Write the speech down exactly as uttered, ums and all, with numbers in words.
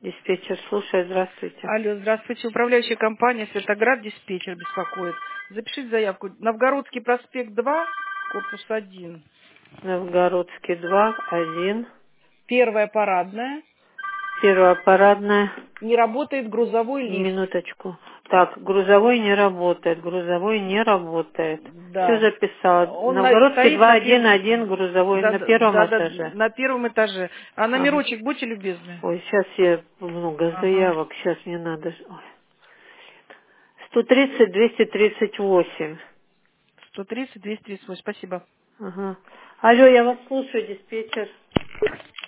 Диспетчер, слушаю, здравствуйте. Алло, здравствуйте. Управляющая компания «Светоград», диспетчер беспокоит. Запишите заявку. Новгородский проспект два, корпус один. Новгородский два, один. Первая парадная. Первая парадная. Не работает грузовой лифт. Минуточку. Так, грузовой не работает, грузовой не работает. Все Да. записала. Он на- Новгородский стоит два, на один, первом... один, грузовой Да, на да, первом да, да, этаже. на первом этаже. А Ага. номерочек будьте любезны. Ой, сейчас я много Ага. заявок, сейчас мне надо. Ой. сто тридцать, двести тридцать восемь. сто тридцать, двести тридцать восемь. Спасибо. Ага. Алло, я вас слушаю, диспетчер.